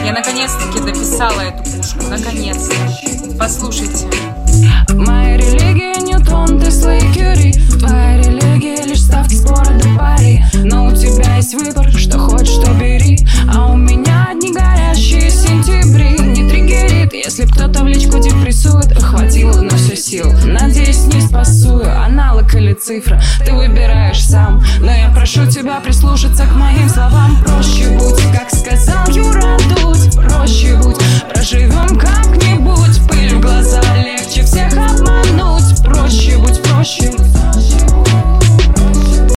Я наконец-таки дописала эту пушку, наконец-то. Послушайте. Моя религия Ньютон, Тесла и Кюри. Твоя религия лишь ставки, споры до пари. Но у тебя есть выбор, что хочешь, то бери. А у меня одни горящие сентябри. Не триггерит, если кто-то в личку депрессует. Хватило вновь все сил, надеюсь, не спасую. Аналог или цифра, ты выбираешь сам. Но я прошу тебя прислушаться к моим словам. Проще будь, как сказал Юра.